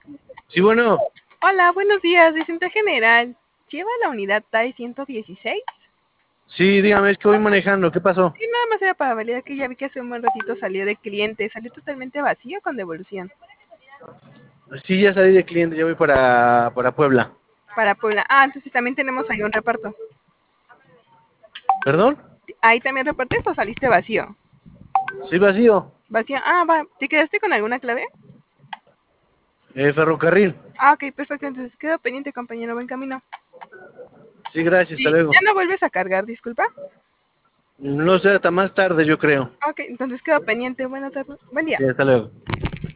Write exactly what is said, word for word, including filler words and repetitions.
Sí, bueno, Hola, buenos días, Vicente General. ¿Lleva la unidad T A E ciento dieciséis? sí, dígame, es que voy manejando, ¿qué pasó? Sí, nada más era para validar que ya vi que hace un buen ratito salió de cliente. Salió totalmente vacío con devolución. Sí, ya salí de cliente, ya voy para, para Puebla. Para Puebla. Ah, entonces también tenemos ahí un reparto. ¿Perdón? ¿Ahí también repartes o saliste vacío? Sí, vacío. Vacío. Ah, va. ¿Te quedaste con alguna clave? Eh, ferrocarril. Ah, ok, perfecto. Entonces quedo pendiente, compañero. Buen camino. Sí, gracias, hasta Sí, ya luego. no vuelves a cargar, disculpa. No sé, hasta más tarde, yo creo. Ok, entonces quedo pendiente. Buena tarde. Buen día. Sí, hasta luego.